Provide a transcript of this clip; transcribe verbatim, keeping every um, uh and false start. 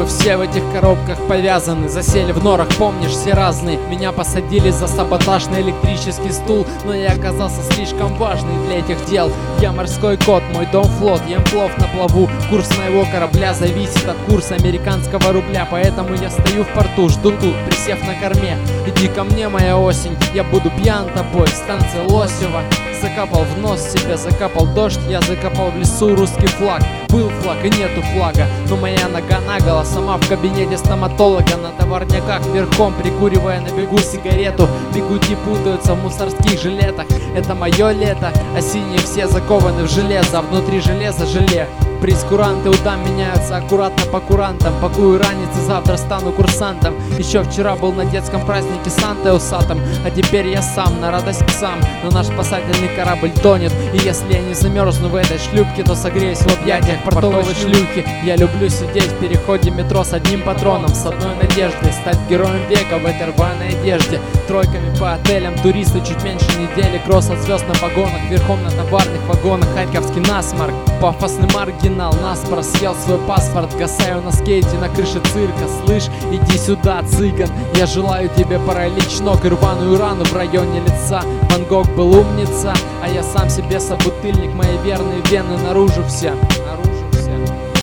все в этих коробках повязаны, засели в норах, помнишь, все разные. Меня посадили за саботаж на электрический стул, но я оказался слишком важный для этих дел. Я морской кот, мой дом флот, ем плов на плаву. Курс моего корабля зависит от курса американского рубля, поэтому я стою в порту, жду тут, присев на корме. Иди ко мне, моя осень, я буду пьян тобой. Станция Лосева. Закапал в нос себе, закапал дождь, я закопал в лесу русский флаг. Был флаг и нету флага, но моя нога наголо, сама в кабинете стоматолога, на товарняках верхом, прикуривая на бегу сигарету. Бегути путаются в мусорских жилетах, это мое лето, а синие все закованы в железо, а внутри железа желе. Прейскуранты удам меняются аккуратно по курантам. Пакую ранец и завтра стану курсантом. Еще вчера был на детском празднике Сантой усатом, а теперь я сам, на радость псам. Но наш спасательный корабль тонет, и если я не замерзну в этой шлюпке, то согреюсь в объятиях портовой шлюхи. Я люблю сидеть в переходе метро с одним патроном, с одной надеждой стать героем века в этой рваной одежде. Тройками по отелям, туристы чуть меньше недели, кросс от звезд на погонах, верхом на товарных вагонах. Харьковский насморк, пафосный маргинал, наспор съел свой паспорт. Гасаю на скейте на крыше цирка. Слышь, иди сюда, цыган, я желаю тебе паралич ног и рваную рану в районе лица. Ван Гог был умница, а я сам себе собутыльник, мои верные вены наружу все.